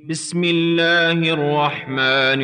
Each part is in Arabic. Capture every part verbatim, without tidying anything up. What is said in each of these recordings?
بسم الله الرحمن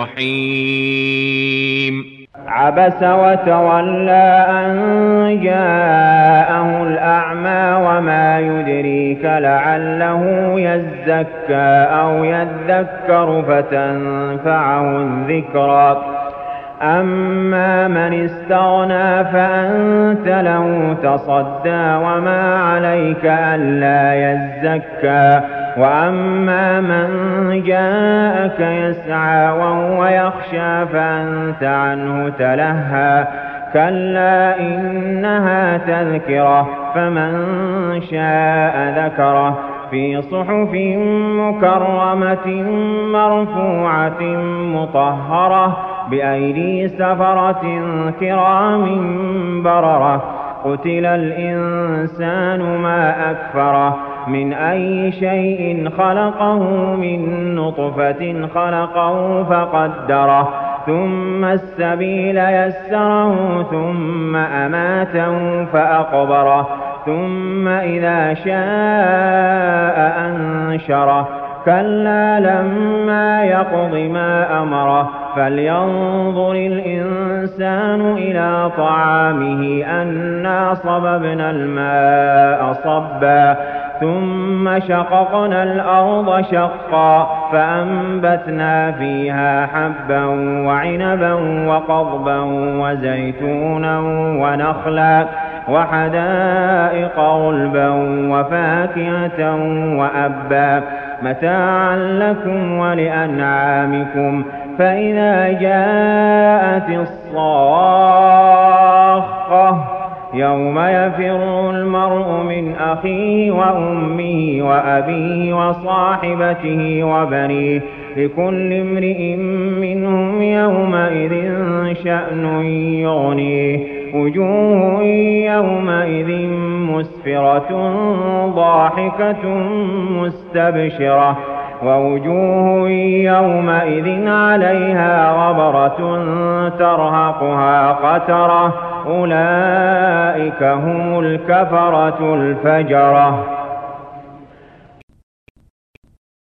الرحيم. عبس وتولى أن جاءه الأعمى وما يدريك لعله يزكى أو يذكر فتنفعه الذكرى. أما من استغنى فأنت له تصدى وما عليك ألا يزكى. وأما من جاءك يسعى وهو يخشى فأنت عنه تلهى. كلا إنها تذكرة فمن شاء ذكره في صحف مكرمة مرفوعة مطهرة بأيدي سفرة كرام بررة. قتل الإنسان ما أكفره من أي شيء خلقه من نطفة خلقه فقدره ثم السبيل يسره ثم أماته فأقبره ثم إذا شاء أنشره. كلا لما يقض ما أمره فلينظر الإنسان إلى طعامه أنا صببنا الماء صبا ثم شققنا الأرض شقا فأنبتنا فيها حبا وعنبا وقضبا وزيتونا ونخلا وحدائق غلبا وفاكهة وأبا متاعا لكم ولأنعامكم. فإذا جاءت الصاخة يوم يفر المرء من أخيه وأمه وأبيه وصاحبته وبنيه لكل امرئ منهم يومئذ شأن يغنيه. وجوه يومئذ مسفرة ضاحكة مستبشرة ووجوه يومئذ عليها غبرة ترهقها قترة. أولئك هم الكفرة الفجرة.